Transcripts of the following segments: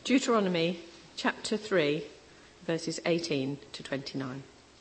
Deuteronomy chapter 3, verses 18 to 29.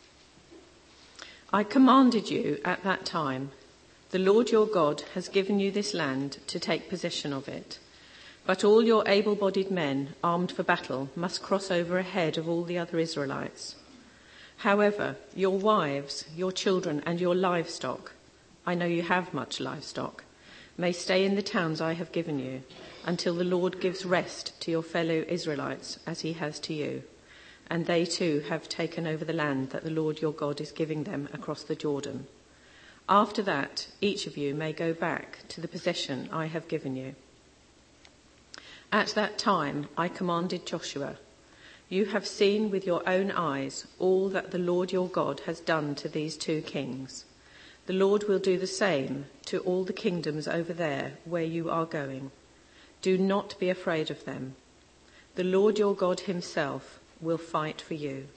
I commanded you at that time, the Lord your God has given you this land to take possession of it. But all your able-bodied men armed for battle must cross over ahead of all the other Israelites. However, your wives, your children and your livestock, I know you have much livestock, may stay in the towns I have given you until the Lord gives rest to your fellow Israelites as he has to you. And they too have taken over the land that the Lord your God is giving them across the Jordan. After that, each of you may go back to the possession I have given you. At that time, I commanded Joshua, you have seen with your own eyes all that the Lord your God has done to these two kings. The Lord will do the same to all the kingdoms over there where you are going. Do not be afraid of them. The Lord your God himself will fight for you.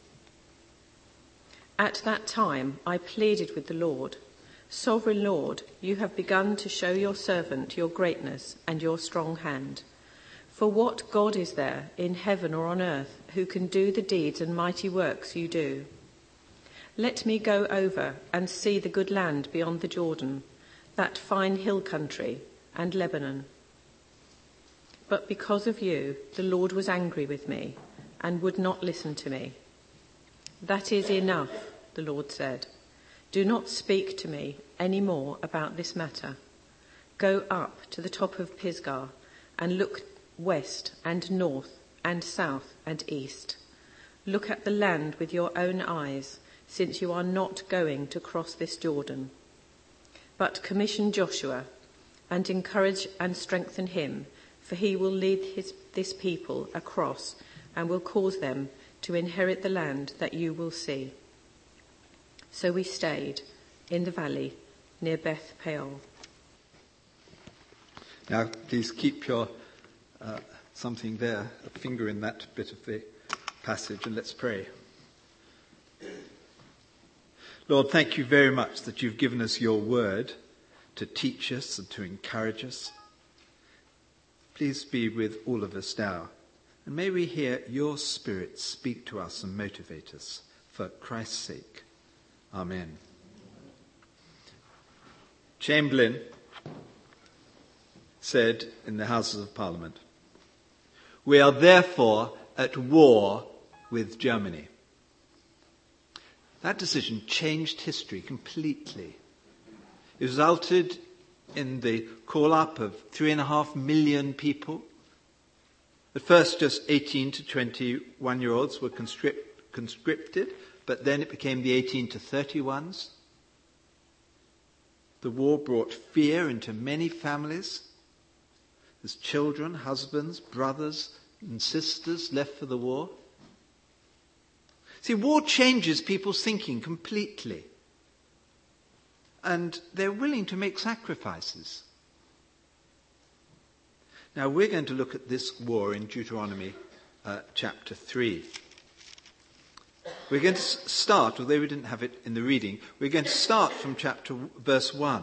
At that time, I pleaded with the Lord, Sovereign Lord, you have begun to show your servant your greatness and your strong hand. For what God is there in heaven or on earth who can do the deeds and mighty works you do? Let me go over and see the good land beyond the Jordan, that fine hill country and Lebanon. But because of you, the Lord was angry with me and would not listen to me. That is enough, the Lord said. Do not speak to me any more about this matter. Go up to the top of Pisgah and look west and north and south and east. Look at the land with your own eyes, since you are not going to cross this Jordan. But commission Joshua and encourage and strengthen him, for he will lead this people across and will cause them to inherit the land that you will see. So we stayed in the valley near Beth Peor. Now, please keep your something there, a finger in that bit of the passage, and let's pray. Lord, thank you very much that you've given us your word to teach us and to encourage us. Please be with all of us now, and may we hear your Spirit speak to us and motivate us for Christ's sake. Amen. Chamberlain said in the Houses of Parliament, "We are therefore at war with Germany." That decision changed history completely. It resulted in the call-up of 3.5 million people. At first, just 18 to 21-year-olds were conscripted, but then it became the 18 to 31s. The war brought fear into many families as children, husbands, brothers and sisters left for the war. See, war changes people's thinking completely. And they're willing to make sacrifices. Now, we're going to look at this war in Deuteronomy chapter 3. We're going to start, although we didn't have it in the reading, we're going to start from verse 1.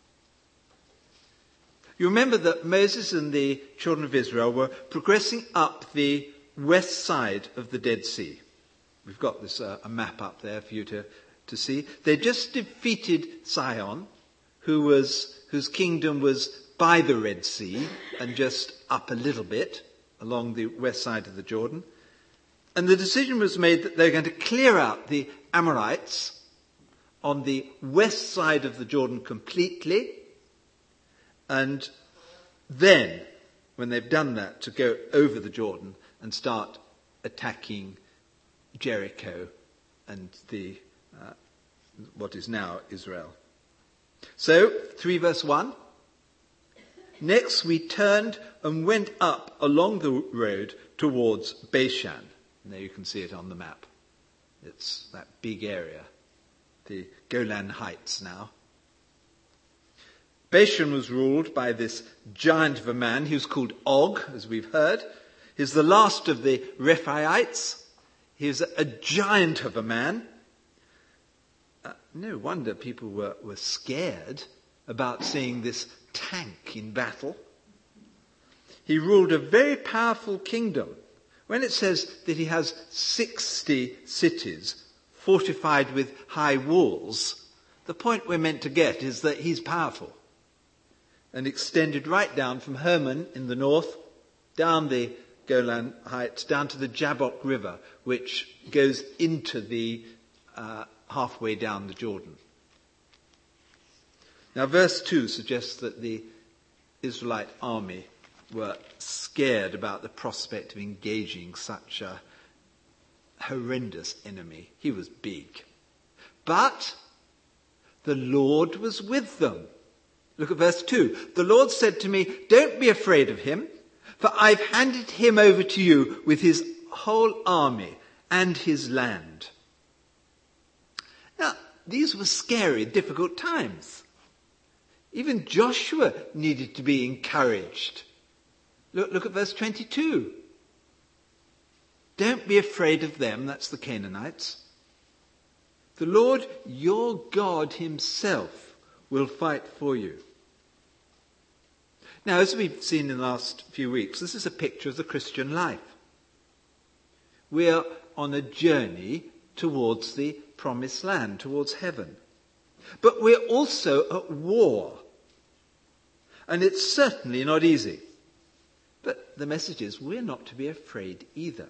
You remember that Moses and the children of Israel were progressing up the west side of the Dead Sea. We've got this a map up there for you to see. They just defeated Sihon, whose kingdom was by the Red Sea and just up a little bit along the west side of the Jordan. And the decision was made that they're going to clear out the Amorites on the west side of the Jordan completely. And then, when they've done that, to go over the Jordan and start attacking Jericho and what is now Israel. So, 3 verse 1. Next we turned and went up along the road towards Bashan. And there you can see it on the map. It's that big area, the Golan Heights now. Bashan was ruled by this giant of a man. He was called Og, as we've heard. He's the last of the Rephaites. He was a giant of a man. No wonder people were scared about seeing this tank in battle. He ruled a very powerful kingdom When it says that he has 60 cities fortified with high walls, the point we're meant to get is that he's powerful and extended right down from Hermon in the north, down the Golan Heights, down to the Jabbok River, which goes into the halfway down the Jordan. Now, verse 2 suggests that the Israelite army were scared about the prospect of engaging such a horrendous enemy. He was big. But the Lord was with them. Look at verse 2. The Lord said to me, "Don't be afraid of him, for I've handed him over to you with his whole army and his land." Now, these were scary, difficult times. Even Joshua needed to be encouraged. Look at verse 22. Don't be afraid of them, that's the Canaanites. The Lord your God himself will fight for you. Now, as we've seen in the last few weeks, this is a picture of the Christian life. We're on a journey towards the promised land, towards heaven. But we're also at war. And it's certainly not easy. But the message is we're not to be afraid either.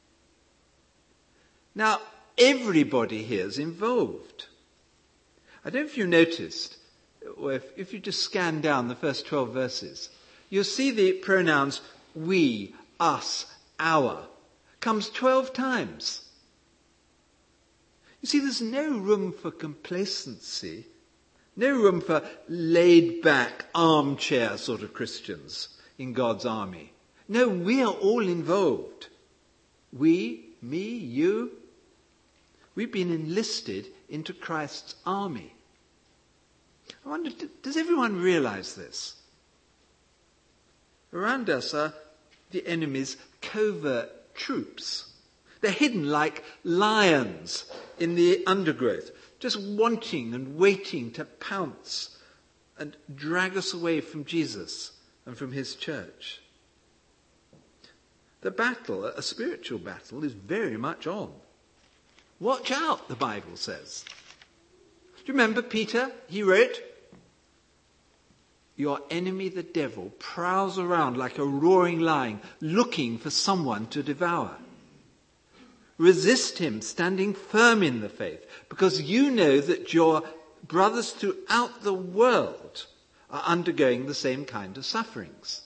Now, everybody here is involved. I don't know if you noticed, or if you just scan down the first 12 verses, you'll see the pronouns we, us, our comes 12 times. You see, there's no room for complacency, no room for laid-back, armchair sort of Christians in God's army. No, we are all involved. We, me, you. We've been enlisted into Christ's army. I wonder, does everyone realize this? Around us are the enemy's covert troops. They're hidden like lions in the undergrowth, just wanting and waiting to pounce and drag us away from Jesus and from his church. The battle, a spiritual battle, is very much on. Watch out, the Bible says. Do you remember Peter? He wrote, "Your enemy, the devil, prowls around like a roaring lion, looking for someone to devour. Resist him, standing firm in the faith, because you know that your brothers throughout the world are undergoing the same kind of sufferings."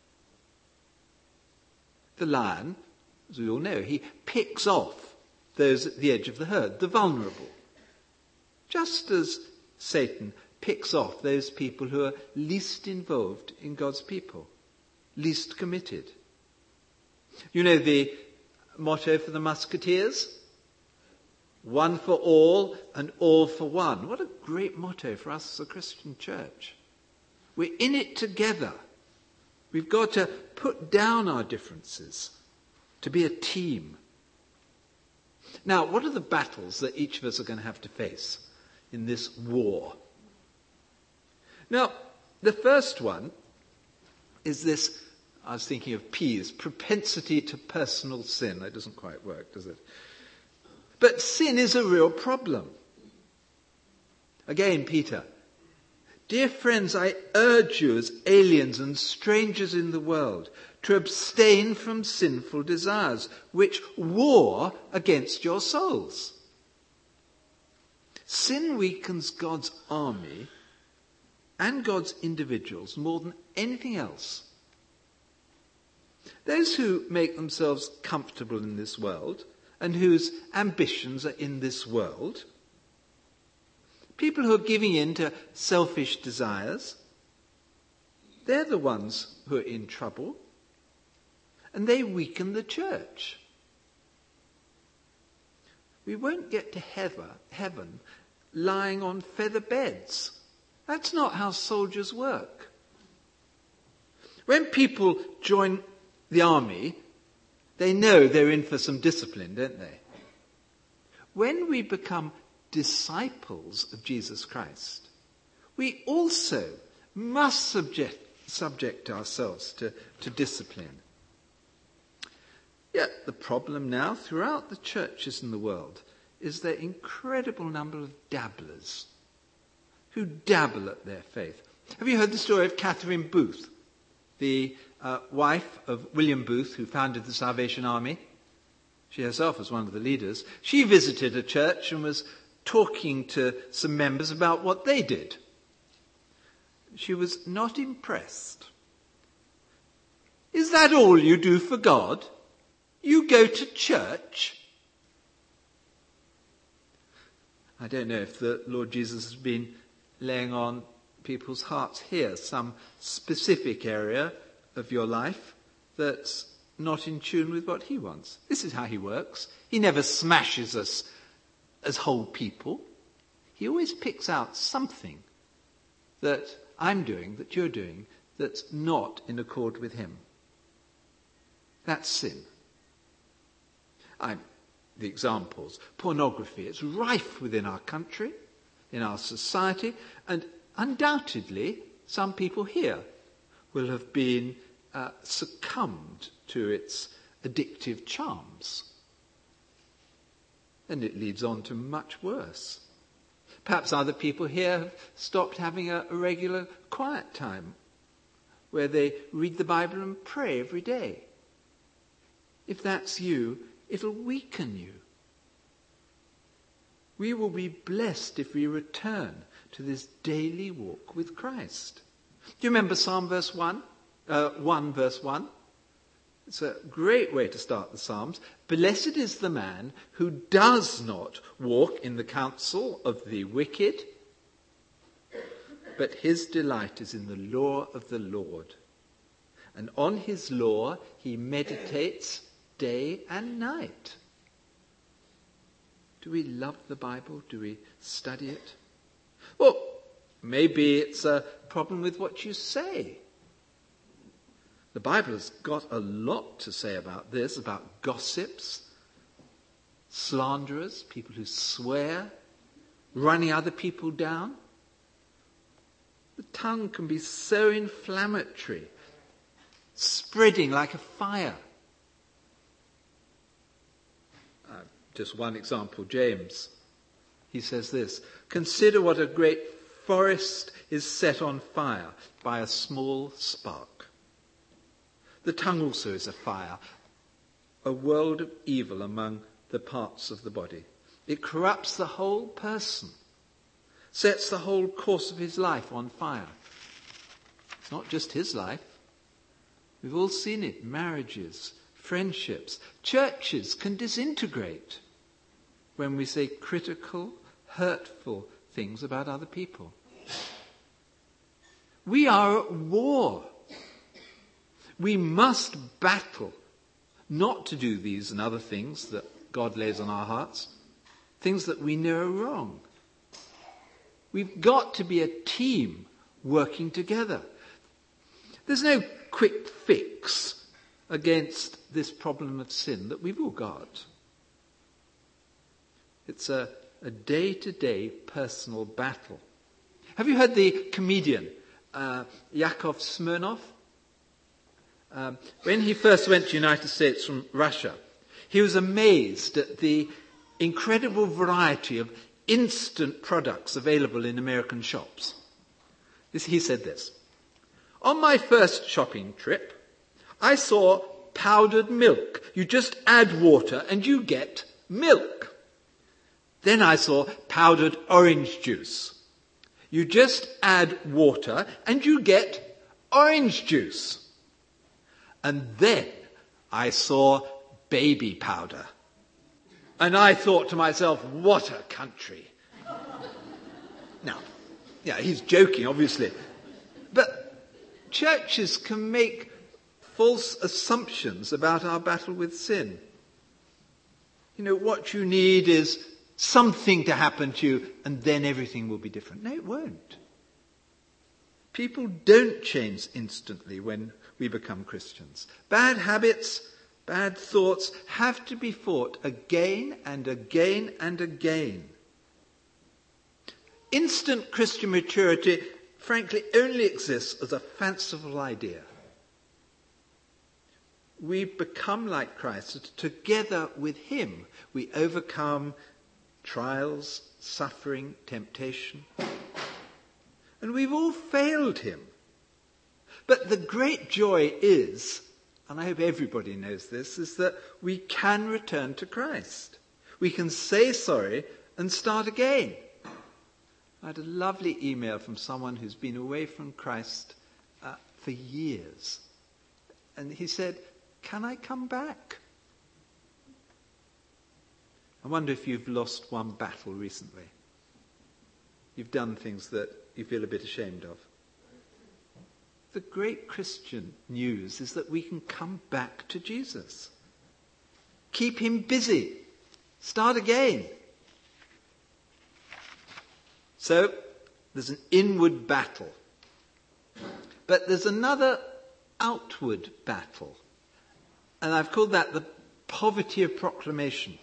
The lion, as we all know, he picks off those at the edge of the herd, the vulnerable. Just as Satan picks off those people who are least involved in God's people, least committed. You know the motto for the Musketeers? One for all and all for one. What a great motto for us as a Christian church. We're in it together. We've got to put down our differences to be a team. Now, what are the battles that each of us are going to have to face in this war? Now, the first one is this, I was thinking of P's, propensity to personal sin. That doesn't quite work, does it? But sin is a real problem. Again, Peter, "Dear friends, I urge you as aliens and strangers in the world to abstain from sinful desires, which war against your souls." Sin weakens God's army and God's individuals more than anything else. Those who make themselves comfortable in this world and whose ambitions are in this world, people who are giving in to selfish desires, they're the ones who are in trouble, and they weaken the church. We won't get to heaven lying on feather beds. That's not how soldiers work. When people join the army, they know they're in for some discipline, don't they? When we become disciples of Jesus Christ, we also must subject ourselves to discipline. Yet the problem now throughout the churches in the world is the incredible number of dabblers who dabble at their faith. Have you heard the story of Catherine Booth, the wife of William Booth, who founded the Salvation Army? She herself was one of the leaders. She visited a church and was talking to some members about what they did. She was not impressed. Is that all you do for God? You go to church? I don't know if the Lord Jesus has been laying on people's hearts here some specific area of your life that's not in tune with what he wants. This is how he works. He never smashes us as whole people. He always picks out something that I'm doing, that you're doing, that's not in accord with him. That's sin. The examples. Pornography. It's rife within our country, in our society, and undoubtedly some people here will have been succumbed to its addictive charms. And it leads on to much worse. Perhaps other people here have stopped having a regular quiet time where they read the Bible and pray every day. If that's you, it'll weaken you. We will be blessed if we return to this daily walk with Christ. Do you remember Psalm verse 1? 1 verse 1? It's a great way to start the Psalms. Blessed is the man who does not walk in the counsel of the wicked, but his delight is in the law of the Lord. And on his law he meditates day and night. Do we love the Bible? Do we study it? Well, maybe it's a problem with what you say. The Bible has got a lot to say about this, about gossips, slanderers, people who swear, running other people down. The tongue can be so inflammatory, spreading like a fire. Just one example, James. He says this: consider what a great forest is set on fire by a small spark. The tongue also is a fire, a world of evil among the parts of the body. It corrupts the whole person, sets the whole course of his life on fire. It's not just his life. We've all seen it. Marriages, friendships, churches can disintegrate when we say critical, hurtful things about other people. We are at war. We must battle not to do these and other things that God lays on our hearts, things that we know are wrong. We've got to be a team working together. There's no quick fix against this problem of sin that we've all got. It's a day-to-day personal battle. Have you heard the comedian Yakov Smirnoff? When he first went to the United States from Russia, he was amazed at the incredible variety of instant products available in American shops. He said this: on my first shopping trip, I saw powdered milk. You just add water and you get milk. Then I saw powdered orange juice. You just add water and you get orange juice. And then I saw baby powder. And I thought to myself, what a country. Now, yeah, he's joking, obviously. But churches can make false assumptions about our battle with sin. You know, what you need is something to happen to you and then everything will be different. No, it won't. People don't change instantly when we become Christians. Bad habits, bad thoughts have to be fought again and again and again. Instant Christian maturity, frankly, only exists as a fanciful idea. we become like Christ. Together with him, we overcome trials, suffering, temptation. And we've all failed him. But the great joy is, and I hope everybody knows this, is that we can return to Christ. We can say sorry and start again. I had a lovely email from someone who's been away from Christ for years. And he said, "Can I come back?" I wonder if you've lost one battle recently. You've done things that you feel a bit ashamed of. The great Christian news is that we can come back to Jesus. Keep him busy. Start again. So, there's an inward battle. But there's another outward battle. And I've called that the poverty of proclamation.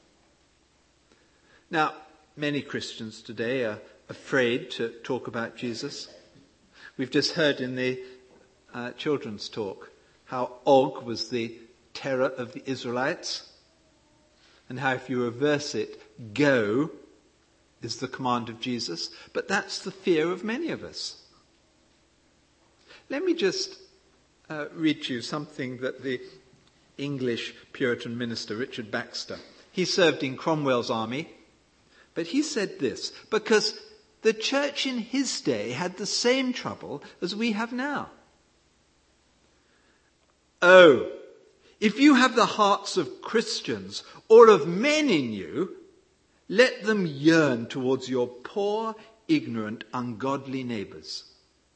Now, many Christians today are afraid to talk about Jesus. We've just heard in the children's talk how Og was the terror of the Israelites, and how if you reverse it, go is the command of Jesus. But that's the fear of many of us. Let me just read to you something that the English Puritan minister, Richard Baxter, he served in Cromwell's army, but he said this, because the church in his day had the same trouble as we have now. "Oh, if you have the hearts of Christians or of men in you, let them yearn towards your poor, ignorant, ungodly neighbours.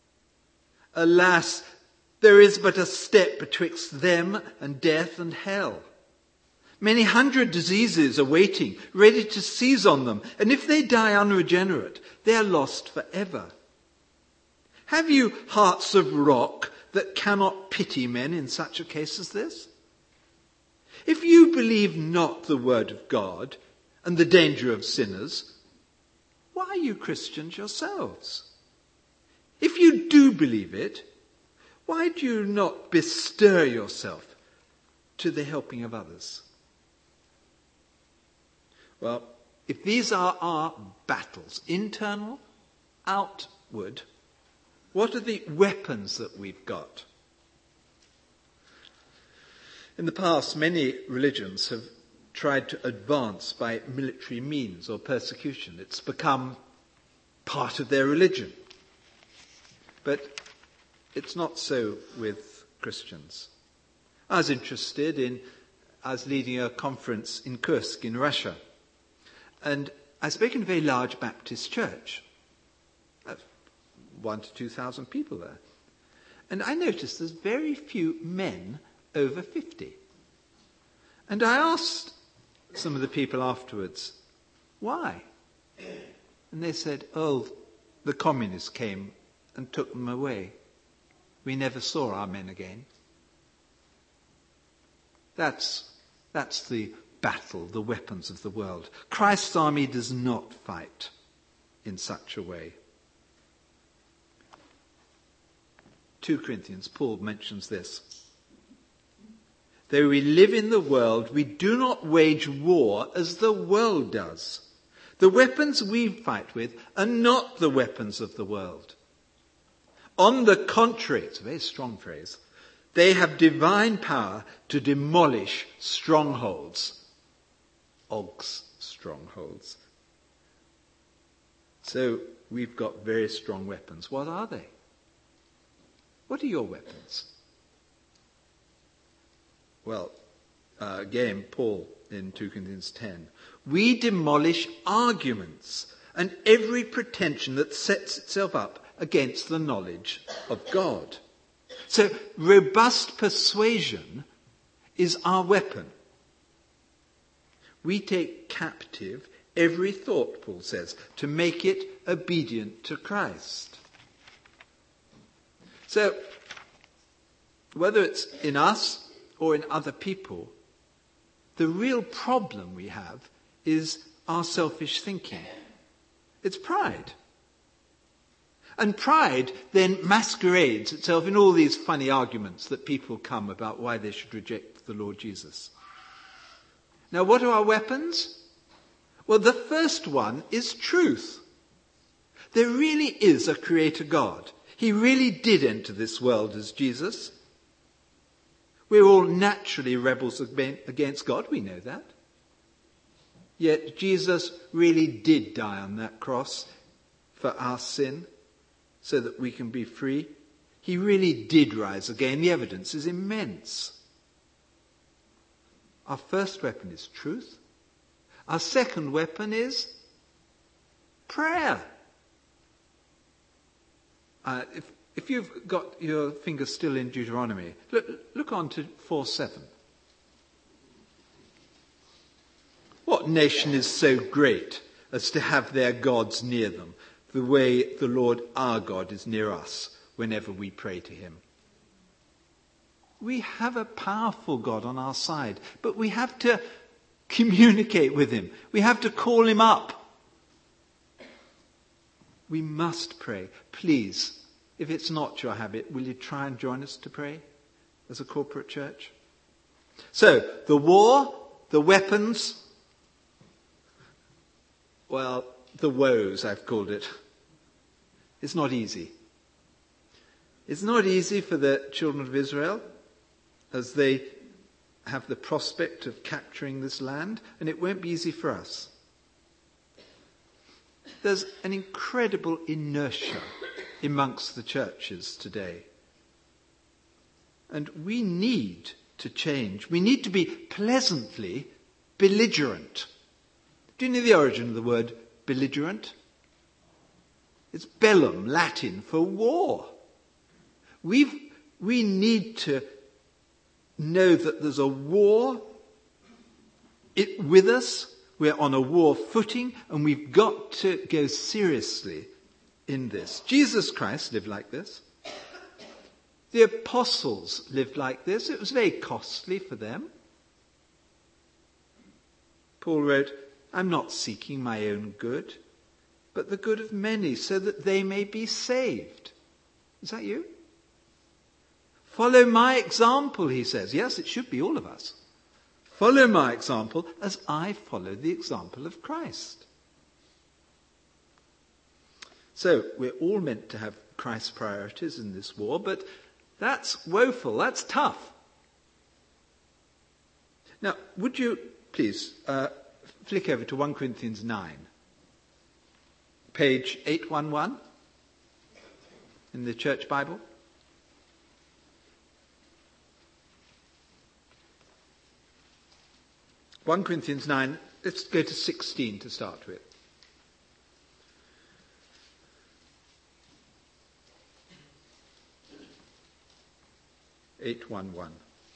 Alas, there is but a step betwixt them and death and hell. Many hundred diseases are waiting, ready to seize on them, and if they die unregenerate, they are lost forever. Have you hearts of rock that cannot pity men in such a case as this? If you believe not the word of God and the danger of sinners, why are you Christians yourselves? If you do believe it, why do you not bestir yourself to the helping of others?" Well, if these are our battles, internal, outward, what are the weapons that we've got? In the past, many religions have tried to advance by military means or persecution. It's become part of their religion. But it's not so with Christians. I was leading a conference in Kursk in Russia. And I spoke in a very large Baptist church. 1,000 to 2,000 people there. And I noticed there's very few men over 50. And I asked some of the people afterwards, why? And they said, the communists came and took them away. We never saw our men again. That's the battle, the weapons of the world. Christ's army does not fight in such a way. 2 Corinthians, Paul mentions this. Though we live in the world, we do not wage war as the world does. The weapons we fight with are not the weapons of the world. On the contrary, it's a very strong phrase, they have divine power to demolish strongholds. Og's strongholds. So we've got very strong weapons. What are they? What are your weapons? Well, again, Paul in 2 Corinthians 10. We demolish arguments and every pretension that sets itself up against the knowledge of God. So robust persuasion is our weapon. We take captive every thought, Paul says, to make it obedient to Christ. So, whether it's in us or in other people, the real problem we have is our selfish thinking. It's pride. And pride then masquerades itself in all these funny arguments that people come about why they should reject the Lord Jesus. Now, what are our weapons? Well, the first one is truth. There really is a creator God. He really did enter this world as Jesus. We're all naturally rebels against God, we know that. Yet Jesus really did die on that cross for our sin so that we can be free. He really did rise again. The evidence is immense. Our first weapon is truth. Our second weapon is prayer. If you've got your finger still in Deuteronomy, look on to 4:7. What nation is so great as to have their gods near them, the way the Lord our God is near us whenever we pray to him? We have a powerful God on our side, but we have to communicate with him. We have to call him up. We must pray. Please, if it's not your habit, will you try and join us to pray as a corporate church? So, the war, the weapons, well, the woes, I've called it. It's not easy. It's not easy for the children of Israel as they have the prospect of capturing this land, and it won't be easy for us. There's an incredible inertia amongst the churches today. And we need to change. We need to be pleasantly belligerent. Do you know the origin of the word belligerent? It's bellum, Latin for war. We need to know that there's a war with us. We're on a war footing, and we've got to go seriously in this. Jesus Christ lived like this. The apostles lived like this. It was very costly for them. Paul wrote, I'm not seeking my own good, but the good of many, so that they may be saved. Is that you? Follow my example, he says. Yes, it should be all of us. Follow my example as I follow the example of Christ. So, we're all meant to have Christ's priorities in this war, but that's woeful, that's tough. Now, would you please flick over to 1 Corinthians 9, page 811 in the Church Bible? (1 Corinthians 9), let's go to 16 to start with. (811).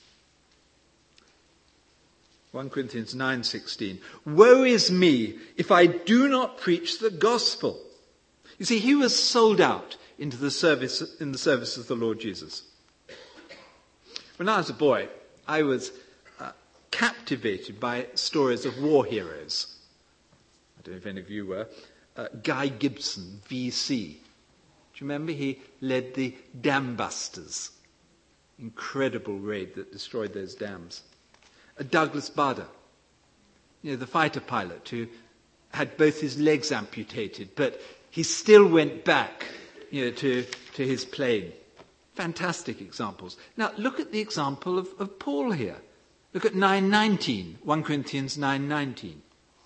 1 Corinthians 9:16. Woe is me if I do not preach the gospel. You see, he was sold out in the service of the Lord Jesus. When I was a boy, I was captivated by stories of war heroes. I don't know if any of you were. Guy Gibson, VC. Do you remember? He led the dam busters. Incredible raid that destroyed those dams. Douglas Bader, the fighter pilot who had both his legs amputated, but he still went back, to his plane. Fantastic examples. Now look at the example of Paul here. Look at 9:19, 1 Corinthians 9:19.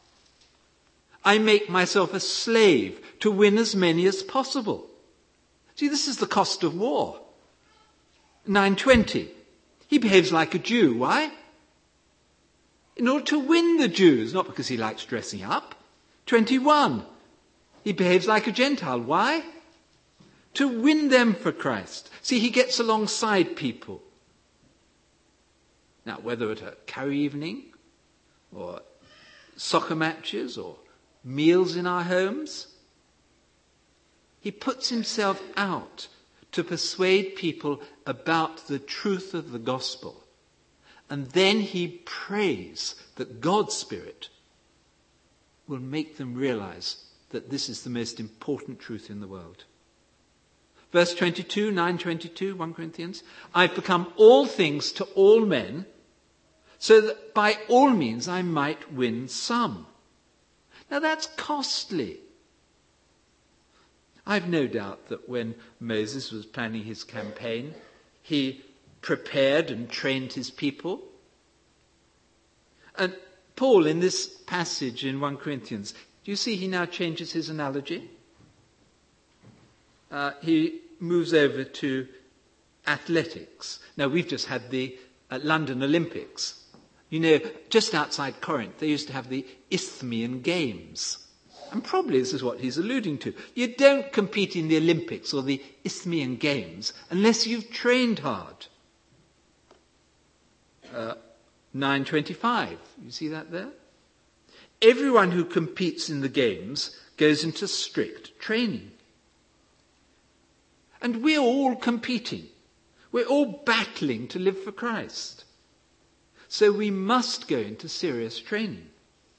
I make myself a slave to win as many as possible. See, this is the cost of war. 9:20. He behaves like a Jew. Why? In order to win the Jews, not because he likes dressing up. 21. He behaves like a Gentile. Why? To win them for Christ. See, he gets alongside people. Now, whether at a carry evening, or soccer matches, or meals in our homes, he puts himself out to persuade people about the truth of the gospel. And then he prays that God's Spirit will make them realize that this is the most important truth in the world. Verse 22, 9:22, 1 Corinthians. I've become all things to all men, so that by all means I might win some. Now that's costly. I've no doubt that when Moses was planning his campaign, he prepared and trained his people. And Paul, in this passage in 1 Corinthians, do you see he now changes his analogy? He moves over to athletics. Now, we've just had the London Olympics. You know, just outside Corinth, they used to have the Isthmian Games. And probably this is what he's alluding to. You don't compete in the Olympics or the Isthmian Games unless you've trained hard. 9:25, you see that there? Everyone who competes in the games goes into strict training. And we're all competing. We're all battling to live for Christ. So we must go into serious training.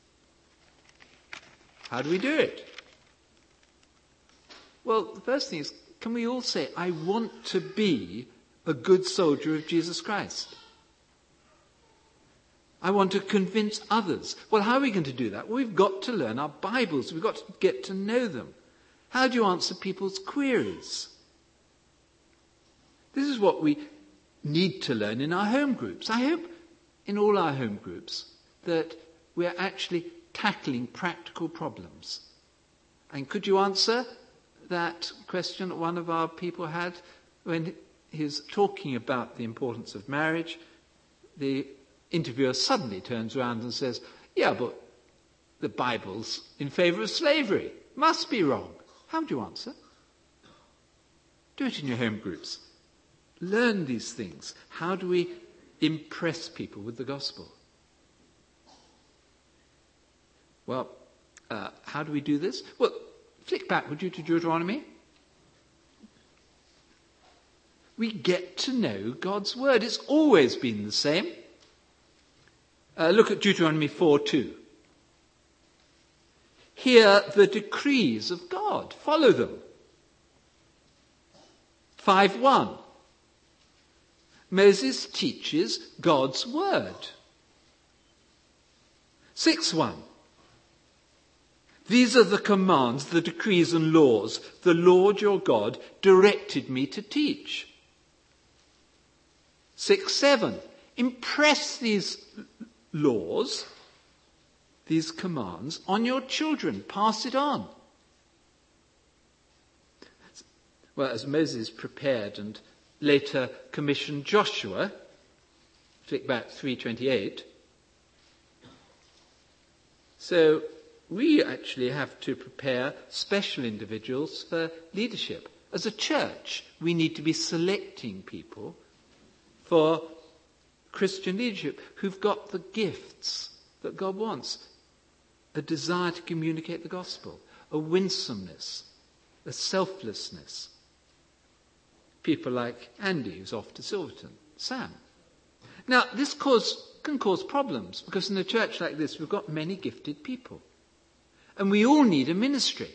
How do we do it? Well, the first thing is, can we all say, I want to be a good soldier of Jesus Christ? I want to convince others. Well, how are we going to do that? Well, we've got to learn our Bibles. We've got to get to know them. How do you answer people's queries? This is what we need to learn in our home groups. I hope in all our home groups that we're actually tackling practical problems. And could you answer that question that one of our people had when he was talking about the importance of marriage? The interviewer suddenly turns around and says, yeah, but the Bible's in favour of slavery. Must be wrong. How would you answer? Do it in your home groups. Learn these things. How do we impress people with the gospel? Well, how do we do this? Well, flick back, would you, to Deuteronomy? We get to know God's word. It's always been the same. Look at Deuteronomy 4:2. Hear the decrees of God. Follow them. 5:1. Moses teaches God's word. 6:1. These are the commands, the decrees and laws the Lord your God directed me to teach. 6:7. Impress these laws, these commands, on your children. Pass it on. Well, as Moses prepared and later commissioned Joshua, flick back 3:28. So we actually have to prepare special individuals for leadership. As a church, we need to be selecting people for Christian leadership who've got the gifts that God wants. A desire to communicate the gospel, a winsomeness, a selflessness. People like Andy, who's off to Silverton, Sam. Now, this can cause problems, because in a church like this, we've got many gifted people. And we all need a ministry.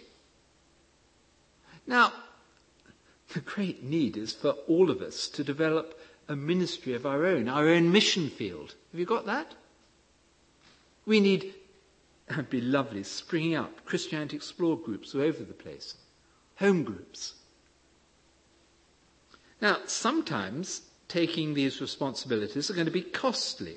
Now, the great need is for all of us to develop a ministry of our own mission field. Have you got that? We need, it'd be lovely, springing up Christianity Explore groups all over the place. Home groups. Now, sometimes taking these responsibilities are going to be costly.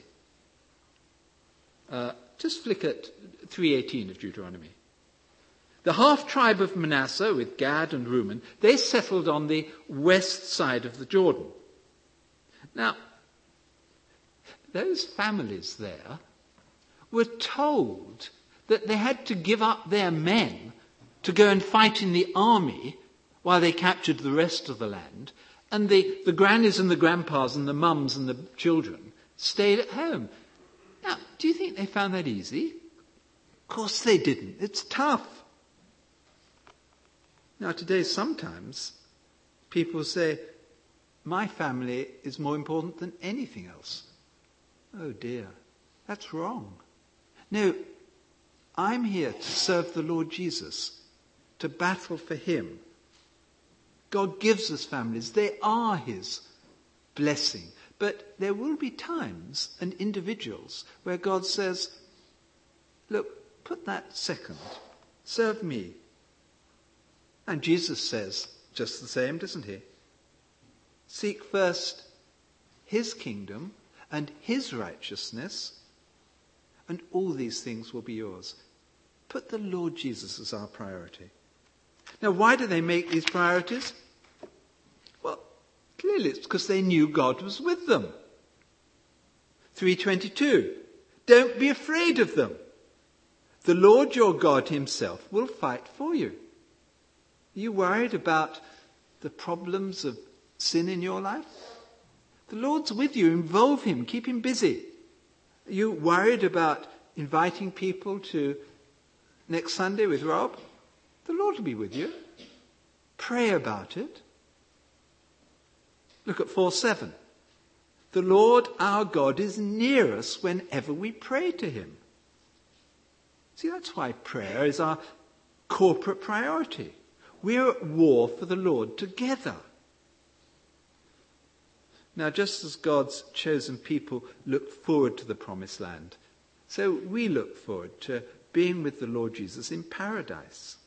Just flick at 3:18 of Deuteronomy. The half-tribe of Manasseh, with Gad and Reuben, they settled on the west side of the Jordan. Now, those families there were told that they had to give up their men to go and fight in the army while they captured the rest of the land, and the grannies and the grandpas and the mums and the children stayed at home. Now, do you think they found that easy? Of course they didn't. It's tough. Now, today, sometimes people say, my family is more important than anything else. Oh dear, that's wrong. No, I'm here to serve the Lord Jesus, to battle for him. God gives us families. They are his blessing. But there will be times and individuals where God says, look, put that second. Serve me. And Jesus says just the same, doesn't he? Seek first his kingdom and his righteousness, and all these things will be yours. Put the Lord Jesus as our priority. Now, why do they make these priorities? Well, clearly it's because they knew God was with them. 3:22. Don't be afraid of them. The Lord your God himself will fight for you. Are you worried about the problems of sin in your life? The Lord's with you. Involve him. Keep him busy. Are you worried about inviting people to next Sunday with Rob? The Lord will be with you. Pray about it. Look at 4:7. The Lord our God is near us whenever we pray to him. See, that's why prayer is our corporate priority. We're at war for the Lord together. Now, just as God's chosen people look forward to the promised land, so we look forward to being with the Lord Jesus in paradise.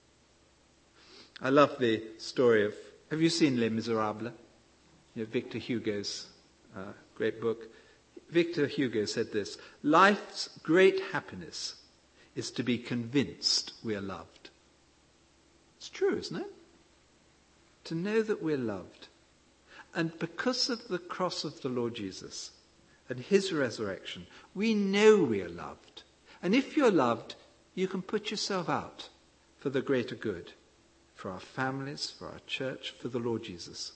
I love the story of, have you seen Les Miserables? Victor Hugo's great book. Victor Hugo said this: life's great happiness is to be convinced we are loved. It's true, isn't it? To know that we're loved. And because of the cross of the Lord Jesus and his resurrection, we know we are loved. And if you're loved, you can put yourself out for the greater good, for our families, for our church, for the Lord Jesus.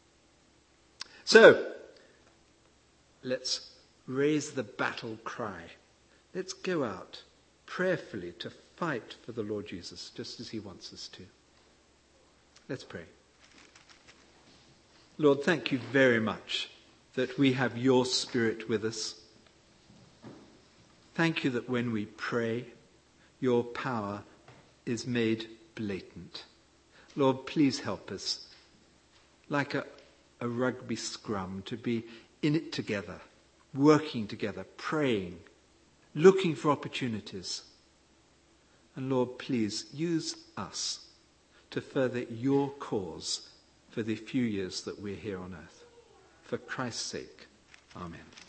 So, let's raise the battle cry. Let's go out prayerfully to fight for the Lord Jesus, just as he wants us to. Let's pray. Lord, thank you very much that we have your Spirit with us. Thank you that when we pray, your power is made blatant. Lord, please help us, like a rugby scrum, to be in it together, working together, praying, looking for opportunities. And Lord, please use us to further your cause for the few years that we're here on earth. For Christ's sake, amen.